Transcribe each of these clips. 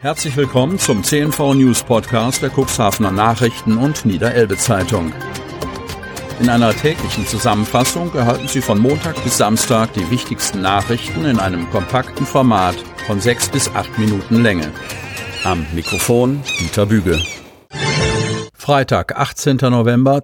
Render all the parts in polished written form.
Herzlich willkommen zum CNV News Podcast der Cuxhavener Nachrichten und Niederelbe Zeitung. In einer täglichen Zusammenfassung erhalten Sie von Montag bis Samstag die wichtigsten Nachrichten in einem kompakten Format von 6 bis 8 Minuten Länge. Am Mikrofon Dieter Büge. Freitag, 18. November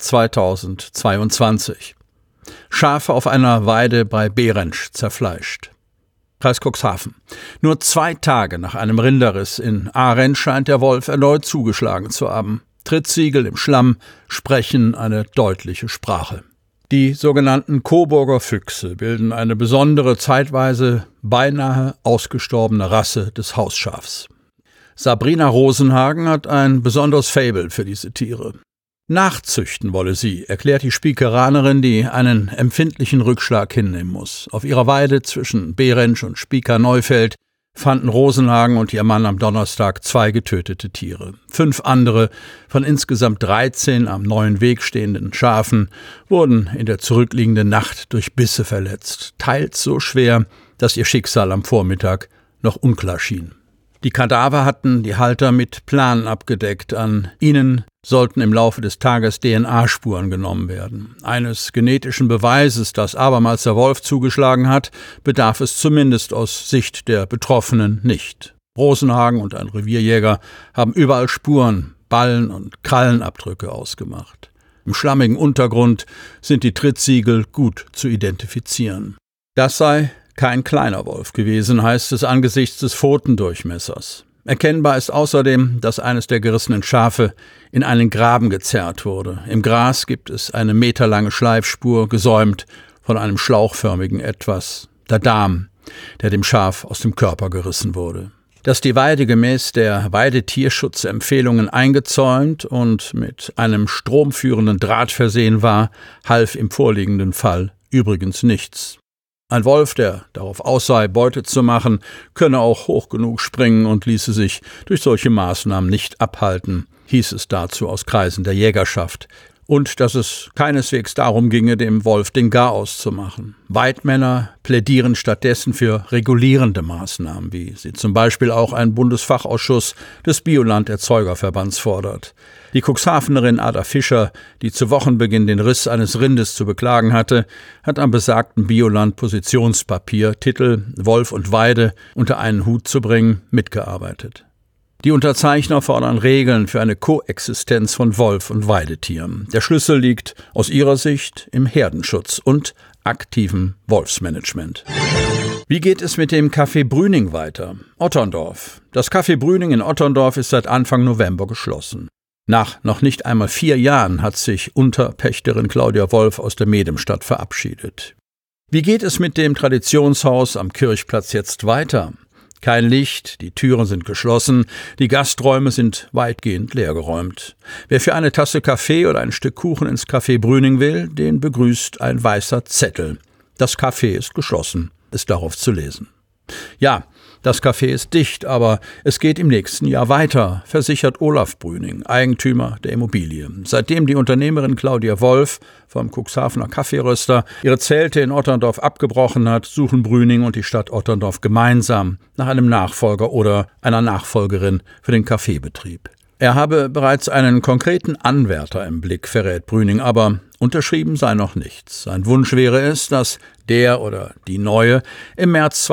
2022. Schafe auf einer Weide bei Behrensch zerfleischt. Kreis Cuxhaven. Nur 2 Tage nach einem Rinderriss in Arensch scheint der Wolf erneut zugeschlagen zu haben. Trittsiegel im Schlamm sprechen eine deutliche Sprache. Die sogenannten Coburger Füchse bilden eine besondere, zeitweise beinahe ausgestorbene Rasse des Hausschafs. Sabrina Rosenhagen hat ein besonderes Faible für diese Tiere. Nachzüchten wolle sie, erklärt die Spiekeраnerin, die einen empfindlichen Rückschlag hinnehmen muss. Auf ihrer Weide zwischen Behrensch und Spieker-Neufeld fanden Rosenhagen und ihr Mann am Donnerstag 2 getötete Tiere. 5 andere von insgesamt 13 am neuen Weg stehenden Schafen wurden in der zurückliegenden Nacht durch Bisse verletzt, teils so schwer, dass ihr Schicksal am Vormittag noch unklar schien. Die Kadaver hatten die Halter mit Planen abgedeckt. An ihnen sollten im Laufe des Tages DNA-Spuren genommen werden. Eines genetischen Beweises, dass abermals der Wolf zugeschlagen hat, bedarf es zumindest aus Sicht der Betroffenen nicht. Rosenhagen und ein Revierjäger haben überall Spuren, Ballen- und Krallenabdrücke ausgemacht. Im schlammigen Untergrund sind die Trittsiegel gut zu identifizieren. Das sei kein kleiner Wolf gewesen, heißt es angesichts des Pfotendurchmessers. Erkennbar ist außerdem, dass eines der gerissenen Schafe in einen Graben gezerrt wurde. Im Gras gibt es eine meterlange Schleifspur, gesäumt von einem schlauchförmigen Etwas, der Darm, der dem Schaf aus dem Körper gerissen wurde. Dass die Weide gemäß der Weidetierschutzempfehlungen eingezäunt und mit einem stromführenden Draht versehen war, half im vorliegenden Fall übrigens nichts. Ein Wolf, der darauf aus sei, Beute zu machen, könne auch hoch genug springen und ließe sich durch solche Maßnahmen nicht abhalten, hieß es dazu aus Kreisen der Jägerschaft. Und dass es keineswegs darum ginge, dem Wolf den Garaus zu machen. Weidmänner plädieren stattdessen für regulierende Maßnahmen, wie sie zum Beispiel auch ein Bundesfachausschuss des Bioland-Erzeugerverbands fordert. Die Cuxhavenerin Ada Fischer, die zu Wochenbeginn den Riss eines Rindes zu beklagen hatte, hat am besagten Bioland-Positionspapier Titel »Wolf und Weide unter einen Hut zu bringen« mitgearbeitet. Die Unterzeichner fordern Regeln für eine Koexistenz von Wolf und Weidetieren. Der Schlüssel liegt aus ihrer Sicht im Herdenschutz und aktivem Wolfsmanagement. Wie geht es mit dem Café Brüning weiter? Otterndorf. Das Café Brüning in Otterndorf ist seit Anfang November geschlossen. Nach noch nicht einmal 4 Jahren hat sich Unterpächterin Claudia Wolf aus der Medemstadt verabschiedet. Wie geht es mit dem Traditionshaus am Kirchplatz jetzt weiter? Kein Licht, die Türen sind geschlossen, die Gasträume sind weitgehend leergeräumt. Wer für eine Tasse Kaffee oder ein Stück Kuchen ins Café Brüning will, den begrüßt ein weißer Zettel. Das Café ist geschlossen, ist darauf zu lesen. Ja, das Café ist dicht, aber es geht im nächsten Jahr weiter, versichert Olaf Brüning, Eigentümer der Immobilie. Seitdem die Unternehmerin Claudia Wolf vom Cuxhavener Kaffeeröster ihre Zelte in Otterndorf abgebrochen hat, suchen Brüning und die Stadt Otterndorf gemeinsam nach einem Nachfolger oder einer Nachfolgerin für den Kaffeebetrieb. Er habe bereits einen konkreten Anwärter im Blick, verrät Brüning, aber unterschrieben sei noch nichts. Sein Wunsch wäre es, dass der oder die Neue im März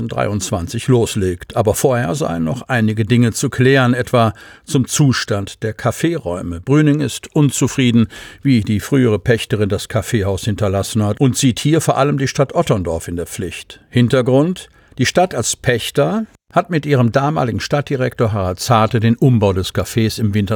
2023 loslegt. Aber vorher seien noch einige Dinge zu klären, etwa zum Zustand der Kaffeeräume. Brüning ist unzufrieden, wie die frühere Pächterin das Kaffeehaus hinterlassen hat und sieht hier vor allem die Stadt Otterndorf in der Pflicht. Hintergrund: Die Stadt als Pächter hat mit ihrem damaligen Stadtdirektor Harald Zarte den Umbau des Cafés im Winter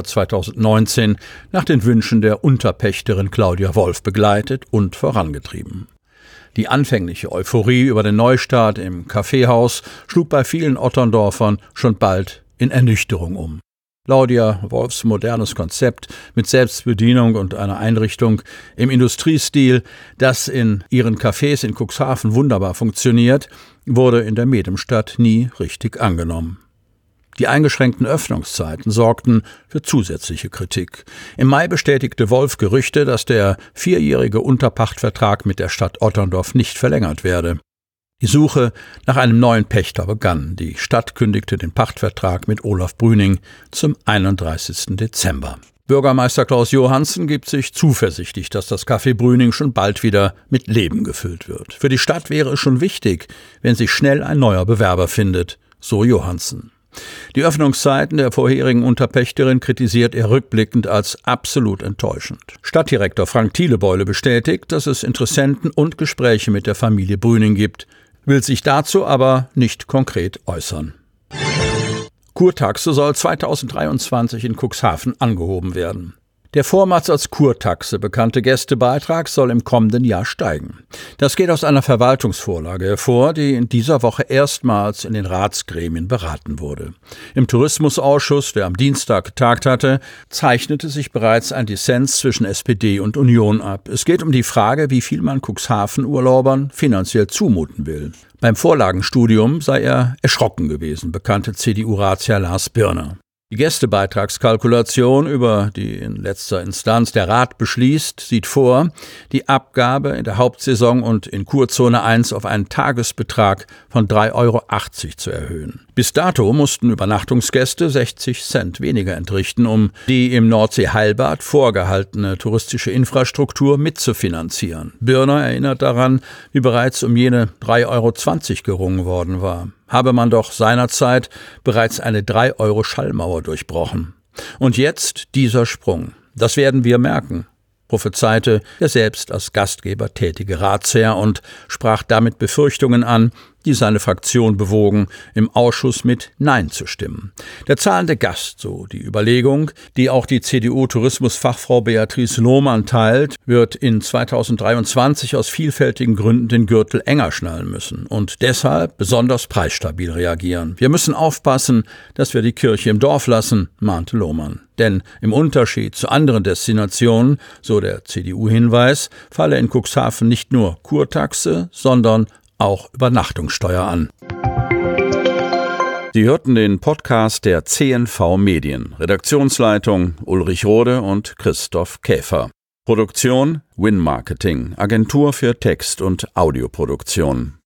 2019 nach den Wünschen der Unterpächterin Claudia Wolf begleitet und vorangetrieben. Die anfängliche Euphorie über den Neustart im Kaffeehaus schlug bei vielen Otterndorfern schon bald in Ernüchterung um. Claudia Wolfs modernes Konzept mit Selbstbedienung und einer Einrichtung im Industriestil, das in ihren Cafés in Cuxhaven wunderbar funktioniert, wurde in der Medemstadt nie richtig angenommen. Die eingeschränkten Öffnungszeiten sorgten für zusätzliche Kritik. Im Mai bestätigte Wolf Gerüchte, dass der 4-jährige Unterpachtvertrag mit der Stadt Otterndorf nicht verlängert werde. Die Suche nach einem neuen Pächter begann. Die Stadt kündigte den Pachtvertrag mit Olaf Brüning zum 31. Dezember. Bürgermeister Klaus Johansen gibt sich zuversichtlich, dass das Café Brüning schon bald wieder mit Leben gefüllt wird. Für die Stadt wäre es schon wichtig, wenn sich schnell ein neuer Bewerber findet, so Johansen. Die Öffnungszeiten der vorherigen Unterpächterin kritisiert er rückblickend als absolut enttäuschend. Stadtdirektor Frank Thielebeule bestätigt, dass es Interessenten und Gespräche mit der Familie Brüning gibt, will sich dazu aber nicht konkret äußern. Kurtaxe soll 2023 in Cuxhaven angehoben werden. Der vormals als Kurtaxe bekannte Gästebeitrag soll im kommenden Jahr steigen. Das geht aus einer Verwaltungsvorlage hervor, die in dieser Woche erstmals in den Ratsgremien beraten wurde. Im Tourismusausschuss, der am Dienstag getagt hatte, zeichnete sich bereits ein Dissens zwischen SPD und Union ab. Es geht um die Frage, wie viel man Cuxhaven-Urlaubern finanziell zumuten will. Beim Vorlagenstudium sei er erschrocken gewesen, bekannte CDU-Ratsherr Lars Birner. Die Gästebeitragskalkulation, über die in letzter Instanz der Rat beschließt, sieht vor, die Abgabe in der Hauptsaison und in Kurzone 1 auf einen Tagesbetrag von 3,80 Euro zu erhöhen. Bis dato mussten Übernachtungsgäste 60 Cent weniger entrichten, um die im Nordsee-Heilbad vorgehaltene touristische Infrastruktur mitzufinanzieren. Birner erinnert daran, wie bereits um jene 3,20 Euro gerungen worden war. Habe man doch seinerzeit bereits eine 3-Euro-Schallmauer durchbrochen. Und jetzt dieser Sprung. Das werden wir merken, prophezeite der selbst als Gastgeber tätige Ratsherr und sprach damit Befürchtungen an, die seine Fraktion bewogen, im Ausschuss mit Nein zu stimmen. Der zahlende Gast, so die Überlegung, die auch die CDU-Tourismusfachfrau Beatrice Lohmann teilt, wird in 2023 aus vielfältigen Gründen den Gürtel enger schnallen müssen und deshalb besonders preisstabil reagieren. Wir müssen aufpassen, dass wir die Kirche im Dorf lassen, mahnte Lohmann. Denn im Unterschied zu anderen Destinationen, so der CDU-Hinweis, falle in Cuxhaven nicht nur Kurtaxe, sondern auch Übernachtungssteuer an. Sie hörten den Podcast der CNV Medien. Redaktionsleitung Ulrich Rode und Christoph Käfer. Produktion Win Marketing, Agentur für Text- und Audioproduktion.